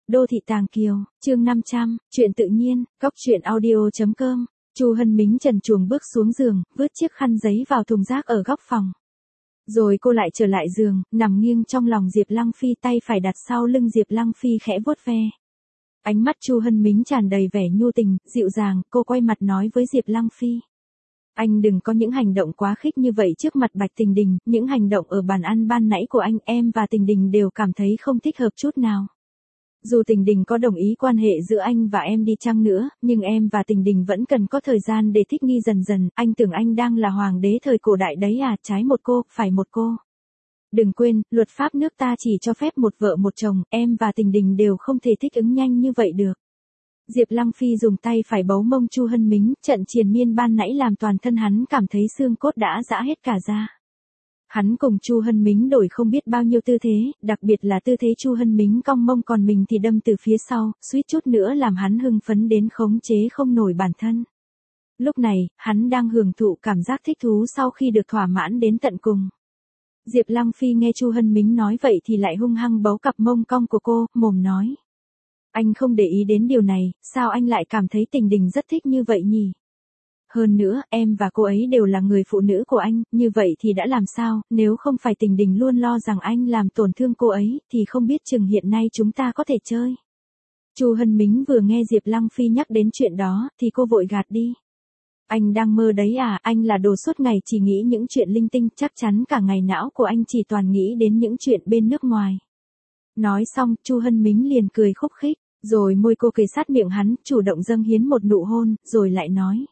Đô thị Tàng Kiều, chương 500, chuyện tự nhiên, góc truyện audio.com. Chu Hân Mính trần truồng bước xuống giường, vứt chiếc khăn giấy vào thùng rác ở góc phòng. Rồi cô lại trở lại giường, nằm nghiêng trong lòng Diệp Lăng Phi, tay phải đặt sau lưng Diệp Lăng Phi khẽ vuốt ve. Ánh mắt Chu Hân Mính tràn đầy vẻ nhu tình, dịu dàng, cô quay mặt nói với Diệp Lăng Phi. Anh đừng có những hành động quá khích như vậy trước mặt Bạch Tình Đình, những hành động ở bàn ăn ban nãy của anh, em và Tình Đình đều cảm thấy không thích hợp chút nào. Dù Tình Đình có đồng ý quan hệ giữa anh và em đi chăng nữa, nhưng em và Tình Đình vẫn cần có thời gian để thích nghi dần dần, anh tưởng anh đang là hoàng đế thời cổ đại đấy à, trái một cô, phải một cô. Đừng quên, luật pháp nước ta chỉ cho phép một vợ một chồng, em và Tình Đình đều không thể thích ứng nhanh như vậy được. Diệp Lăng Phi dùng tay phải bấu mông Chu Hân Mính, trận triền miên ban nãy làm toàn thân hắn cảm thấy xương cốt đã giã hết cả ra. Hắn cùng Chu Hân Mính đổi không biết bao nhiêu tư thế, đặc biệt là tư thế Chu Hân Mính cong mông còn mình thì đâm từ phía sau, suýt chút nữa làm hắn hưng phấn đến khống chế không nổi bản thân. Lúc này, hắn đang hưởng thụ cảm giác thích thú sau khi được thỏa mãn đến tận cùng. Diệp Lăng Phi nghe Chu Hân Mính nói vậy thì lại hung hăng bấu cặp mông cong của cô, mồm nói. Anh không để ý đến điều này, sao anh lại cảm thấy Tình Đình rất thích như vậy nhỉ? Hơn nữa, em và cô ấy đều là người phụ nữ của anh, như vậy thì đã làm sao, nếu không phải Tình Đình luôn lo rằng anh làm tổn thương cô ấy, thì không biết chừng hiện nay chúng ta có thể chơi. Chu Hân Mính vừa nghe Diệp Lăng Phi nhắc đến chuyện đó, thì cô vội gạt đi. Anh đang mơ đấy à, anh là đồ suốt ngày chỉ nghĩ những chuyện linh tinh, chắc chắn cả ngày não của anh chỉ toàn nghĩ đến những chuyện bên nước ngoài. Nói xong, Chu Hân Mính liền cười khúc khích, rồi môi cô kề sát miệng hắn, chủ động dâng hiến một nụ hôn, rồi lại nói.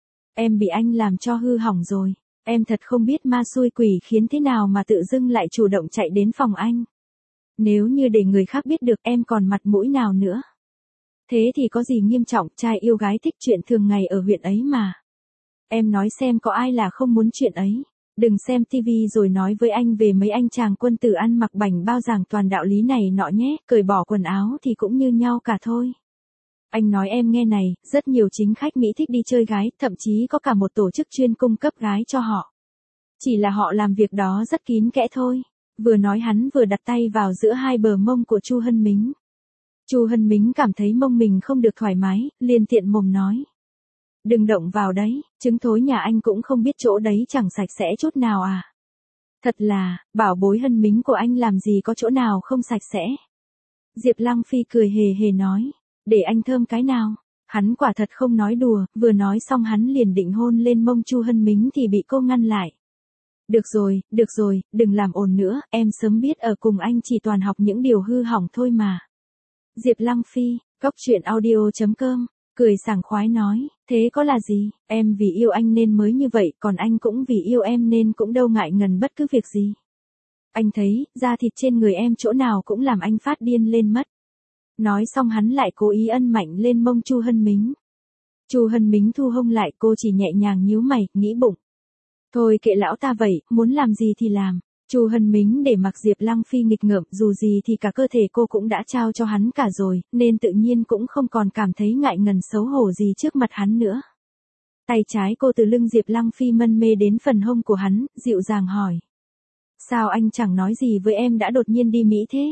Em bị anh làm cho hư hỏng rồi, em thật không biết ma xui quỷ khiến thế nào mà tự dưng lại chủ động chạy đến phòng anh. Nếu như để người khác biết được em còn mặt mũi nào nữa. Thế thì có gì nghiêm trọng, trai yêu gái thích chuyện thường ngày ở huyện ấy mà. Em nói xem có ai là không muốn chuyện ấy. Đừng xem tivi rồi nói với anh về mấy anh chàng quân tử ăn mặc bảnh bao giảng toàn đạo lý này nọ nhé, cởi bỏ quần áo thì cũng như nhau cả thôi. Anh nói em nghe này, rất nhiều chính khách Mỹ thích đi chơi gái, thậm chí có cả một tổ chức chuyên cung cấp gái cho họ. Chỉ là họ làm việc đó rất kín kẽ thôi. Vừa nói hắn vừa đặt tay vào giữa hai bờ mông của Chu Hân Mính. Chu Hân Mính cảm thấy mông mình không được thoải mái, liền tiện mồm nói. Đừng động vào đấy, trứng thối nhà anh cũng không biết chỗ đấy chẳng sạch sẽ chút nào à. Thật là, bảo bối Hân Mính của anh làm gì có chỗ nào không sạch sẽ. Diệp Lăng Phi cười hề hề nói, để anh thơm cái nào. Hắn quả thật không nói đùa, vừa nói xong hắn liền định hôn lên mông Chu Hân Mính thì bị cô ngăn lại. Được rồi, đừng làm ồn nữa, em sớm biết ở cùng anh chỉ toàn học những điều hư hỏng thôi mà. Diệp Lăng Phi, góc truyện audio.com. Cười sảng khoái nói, thế có là gì, em vì yêu anh nên mới như vậy, còn anh cũng vì yêu em nên cũng đâu ngại ngần bất cứ việc gì. Anh thấy, da thịt trên người em chỗ nào cũng làm anh phát điên lên mất. Nói xong hắn lại cố ý ân mạnh lên mông Chu Hân Mính. Chu Hân Mính thu hông lại, cô chỉ nhẹ nhàng nhíu mày, nghĩ bụng. Thôi kệ lão ta vậy, muốn làm gì thì làm. Chu Hân Mính để mặc Diệp Lăng Phi nghịch ngợm, dù gì thì cả cơ thể cô cũng đã trao cho hắn cả rồi, nên tự nhiên cũng không còn cảm thấy ngại ngần xấu hổ gì trước mặt hắn nữa. Tay trái cô từ lưng Diệp Lăng Phi mân mê đến phần hông của hắn, dịu dàng hỏi. Sao anh chẳng nói gì với em đã đột nhiên đi Mỹ thế?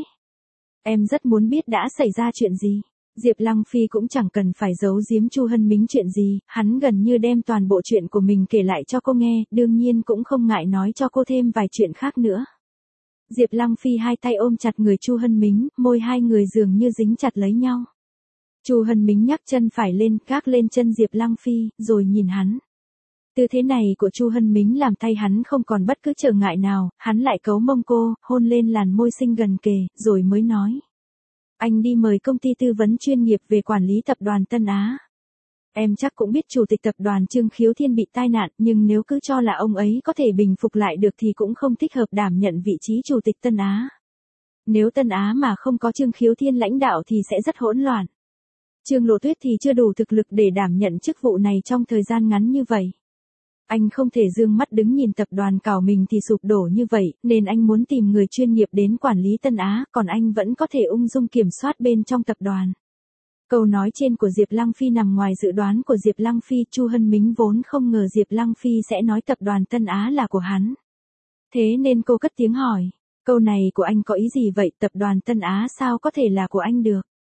Em rất muốn biết đã xảy ra chuyện gì. Diệp Lăng Phi cũng chẳng cần phải giấu giếm Chu Hân Mính chuyện gì, hắn gần như đem toàn bộ chuyện của mình kể lại cho cô nghe, đương nhiên cũng không ngại nói cho cô thêm vài chuyện khác nữa. Diệp Lăng Phi hai tay ôm chặt người Chu Hân Mính, môi hai người dường như dính chặt lấy nhau. Chu Hân Mính nhắc chân phải lên, gác lên chân Diệp Lăng Phi, rồi nhìn hắn. Tư thế này của Chu Hân Mính làm tay hắn không còn bất cứ trở ngại nào, hắn lại cấu mông cô, hôn lên làn môi xinh gần kề, rồi mới nói. Anh đi mời công ty tư vấn chuyên nghiệp về quản lý tập đoàn Tân Á. Em chắc cũng biết chủ tịch tập đoàn Trương Khiếu Thiên bị tai nạn, nhưng nếu cứ cho là ông ấy có thể bình phục lại được thì cũng không thích hợp đảm nhận vị trí chủ tịch Tân Á. Nếu Tân Á mà không có Trương Khiếu Thiên lãnh đạo thì sẽ rất hỗn loạn. Trương Lộ Tuyết thì chưa đủ thực lực để đảm nhận chức vụ này trong thời gian ngắn như vậy. Anh không thể dương mắt đứng nhìn tập đoàn cào mình thì sụp đổ như vậy, nên anh muốn tìm người chuyên nghiệp đến quản lý Tân Á, còn anh vẫn có thể ung dung kiểm soát bên trong tập đoàn. Câu nói trên của Diệp Lăng Phi nằm ngoài dự đoán của Diệp Lăng Phi, Chu Hân Mính vốn không ngờ Diệp Lăng Phi sẽ nói tập đoàn Tân Á là của hắn. Thế nên cô cất tiếng hỏi, câu này của anh có ý gì vậy, tập đoàn Tân Á sao có thể là của anh được?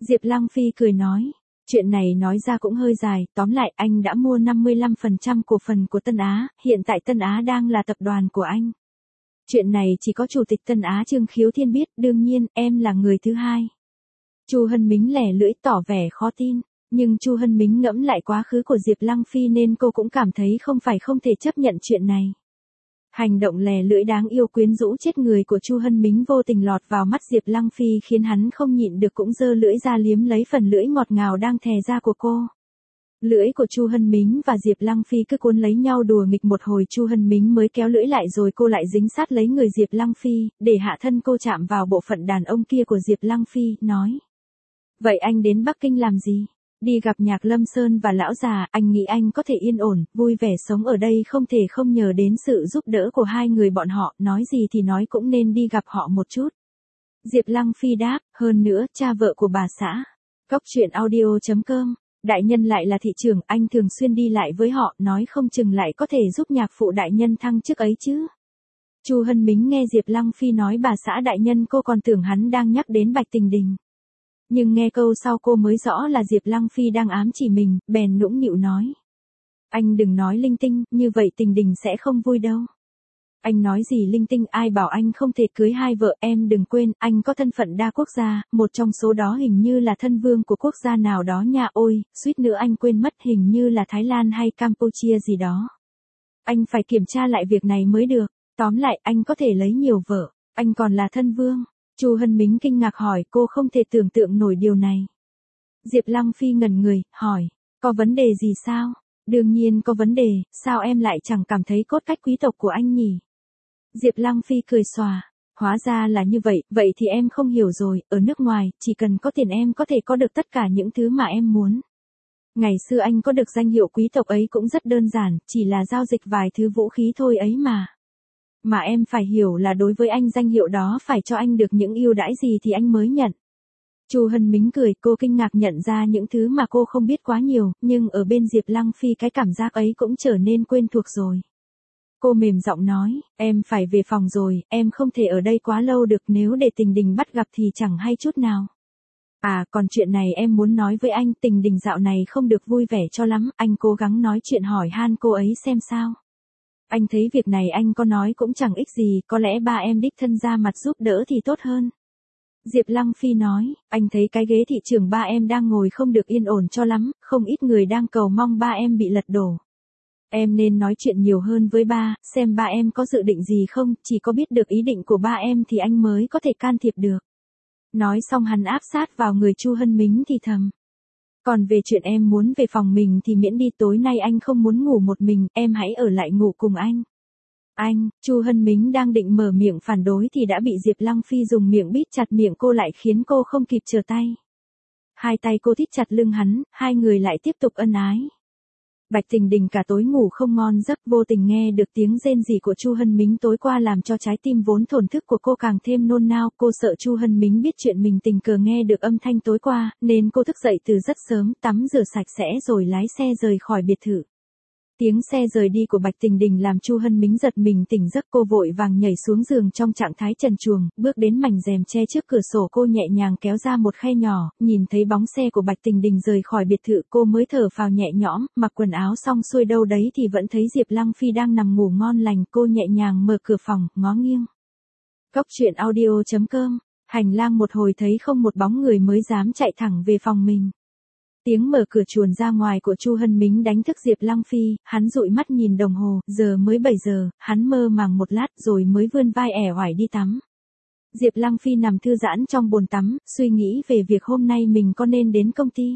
Diệp Lăng Phi cười nói. Chuyện này nói ra cũng hơi dài, tóm lại anh đã mua 55% cổ phần của Tân Á, hiện tại Tân Á đang là tập đoàn của anh. Chuyện này chỉ có Chủ tịch Tân Á Trương Khiếu Thiên biết, đương nhiên, em là người thứ hai. Chu Hân Mính lẻ lưỡi tỏ vẻ khó tin, nhưng Chu Hân Mính ngẫm lại quá khứ của Diệp Lăng Phi nên cô cũng cảm thấy không thể chấp nhận chuyện này. Hành động lè lưỡi đáng yêu quyến rũ chết người của Chu Hân Mính vô tình lọt vào mắt Diệp Lăng Phi khiến hắn không nhịn được cũng giơ lưỡi ra liếm lấy phần lưỡi ngọt ngào đang thè ra của cô. Lưỡi của Chu Hân Mính và Diệp Lăng Phi cứ cuốn lấy nhau đùa nghịch một hồi, Chu Hân Mính mới kéo lưỡi lại rồi cô lại dính sát lấy người Diệp Lăng Phi, để hạ thân cô chạm vào bộ phận đàn ông kia của Diệp Lăng Phi, nói. Vậy anh đến Bắc Kinh làm gì? Đi gặp Nhạc Lâm Sơn và lão già, anh nghĩ anh có thể yên ổn, vui vẻ sống ở đây không thể không nhờ đến sự giúp đỡ của hai người bọn họ, nói gì thì nói cũng nên đi gặp họ một chút. Diệp Lăng Phi đáp, hơn nữa, cha vợ của bà xã. Cóc truyện audio.com, đại nhân lại là thị trưởng, anh thường xuyên đi lại với họ, nói không chừng lại có thể giúp nhạc phụ đại nhân thăng chức ấy chứ. Chu Hân Mính nghe Diệp Lăng Phi nói bà xã đại nhân cô còn tưởng hắn đang nhắc đến Bạch Tình Đình. Nhưng nghe câu sau cô mới rõ là Diệp Lăng Phi đang ám chỉ mình, bèn nũng nịu nói. Anh đừng nói linh tinh, như vậy Tình Đình sẽ không vui đâu. Anh nói gì linh tinh, ai bảo anh không thể cưới hai vợ, em đừng quên, anh có thân phận đa quốc gia, một trong số đó hình như là thân vương của quốc gia nào đó nha, ôi, suýt nữa anh quên mất, hình như là Thái Lan hay Campuchia gì đó. Anh phải kiểm tra lại việc này mới được, tóm lại anh có thể lấy nhiều vợ, anh còn là thân vương. Chu Hân Mính kinh ngạc hỏi, cô không thể tưởng tượng nổi điều này. Diệp Lăng Phi ngẩn người, hỏi, có vấn đề gì sao? Đương nhiên có vấn đề, sao em lại chẳng cảm thấy cốt cách quý tộc của anh nhỉ? Diệp Lăng Phi cười xòa, hóa ra là như vậy, vậy thì em không hiểu rồi, ở nước ngoài, chỉ cần có tiền em có thể có được tất cả những thứ mà em muốn. Ngày xưa anh có được danh hiệu quý tộc ấy cũng rất đơn giản, chỉ là giao dịch vài thứ vũ khí thôi ấy mà. Mà em phải hiểu là đối với anh danh hiệu đó phải cho anh được những ưu đãi gì thì anh mới nhận. Chu Hân Mính cười, cô kinh ngạc nhận ra những thứ mà cô không biết quá nhiều, nhưng ở bên Diệp Lăng Phi cái cảm giác ấy cũng trở nên quen thuộc rồi. Cô mềm giọng nói, em phải về phòng rồi, em không thể ở đây quá lâu được, nếu để Tình Đình bắt gặp thì chẳng hay chút nào. À, còn chuyện này em muốn nói với anh, Tình Đình dạo này không được vui vẻ cho lắm, anh cố gắng nói chuyện hỏi han cô ấy xem sao. Anh thấy việc này anh có nói cũng chẳng ích gì, có lẽ ba em đích thân ra mặt giúp đỡ thì tốt hơn. Diệp Lăng Phi nói, anh thấy cái ghế thị trưởng ba em đang ngồi không được yên ổn cho lắm, không ít người đang cầu mong ba em bị lật đổ. Em nên nói chuyện nhiều hơn với ba, xem ba em có dự định gì không, chỉ có biết được ý định của ba em thì anh mới có thể can thiệp được. Nói xong hắn áp sát vào người Chu Hân Mính thì thầm. Còn về chuyện em muốn về phòng mình thì miễn đi, tối nay anh không muốn ngủ một mình, em hãy ở lại ngủ cùng anh. Anh, Chu Hân Mính đang định mở miệng phản đối thì đã bị Diệp Lăng Phi dùng miệng bít chặt miệng cô lại khiến cô không kịp trở tay. Hai tay cô thít chặt lưng hắn, hai người lại tiếp tục ân ái. Bạch Tình Đình cả tối ngủ không ngon giấc, vô tình nghe được tiếng rên rỉ của Chu Hân Mính tối qua làm cho trái tim vốn thổn thức của cô càng thêm nôn nao, cô sợ Chu Hân Mính biết chuyện mình tình cờ nghe được âm thanh tối qua, nên cô thức dậy từ rất sớm, tắm rửa sạch sẽ rồi lái xe rời khỏi biệt thự. Tiếng xe rời đi của Bạch Tình Đình làm Chu Hân Mính giật mình tỉnh giấc, cô vội vàng nhảy xuống giường trong trạng thái trần truồng, bước đến mảnh rèm che trước cửa sổ, cô nhẹ nhàng kéo ra một khe nhỏ, nhìn thấy bóng xe của Bạch Tình Đình rời khỏi biệt thự, cô mới thở phào nhẹ nhõm, mặc quần áo xong xuôi đâu đấy thì vẫn thấy Diệp Lăng Phi đang nằm ngủ ngon lành, cô nhẹ nhàng mở cửa phòng, ngó nghiêng. Cóc truyện audio.com, hành lang một hồi thấy không một bóng người mới dám chạy thẳng về phòng mình. Tiếng mở cửa chuồn ra ngoài của Chu Hân Mính đánh thức Diệp Lăng Phi, hắn dụi mắt nhìn đồng hồ, giờ mới 7 giờ, hắn mơ màng một lát rồi mới vươn vai ẻ oải đi tắm. Diệp Lăng Phi nằm thư giãn trong bồn tắm, suy nghĩ về việc hôm nay mình có nên đến công ty.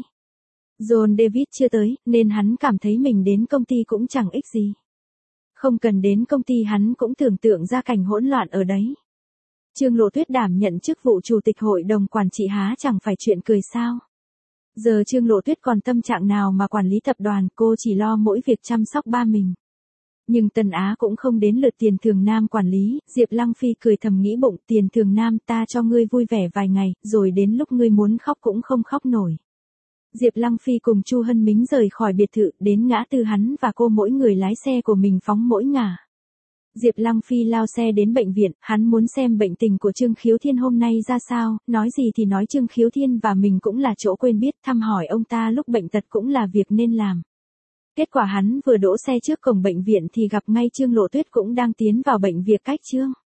John David chưa tới, nên hắn cảm thấy mình đến công ty cũng chẳng ích gì. Không cần đến công ty hắn cũng tưởng tượng ra cảnh hỗn loạn ở đấy. Trương Lộ Tuyết đảm nhận chức vụ chủ tịch hội đồng quản trị há chẳng phải chuyện cười sao. Giờ Trương Lộ Tuyết còn tâm trạng nào mà quản lý tập đoàn, cô chỉ lo mỗi việc chăm sóc ba mình. Nhưng Tân Á cũng không đến lượt Tiền Thường Nam quản lý, Diệp Lăng Phi cười thầm nghĩ bụng, Tiền Thường Nam ta cho ngươi vui vẻ vài ngày, rồi đến lúc ngươi muốn khóc cũng không khóc nổi. Diệp Lăng Phi cùng Chu Hân Mính rời khỏi biệt thự, đến ngã tư hắn và cô mỗi người lái xe của mình phóng mỗi ngả. Diệp Lăng Phi lao xe đến bệnh viện, hắn muốn xem bệnh tình của Trương Khiếu Thiên hôm nay ra sao, nói gì thì nói Trương Khiếu Thiên và mình cũng là chỗ quen biết, thăm hỏi ông ta lúc bệnh tật cũng là việc nên làm. Kết quả hắn vừa đỗ xe trước cổng bệnh viện thì gặp ngay Trương Lộ Tuyết cũng đang tiến vào bệnh viện cách Trương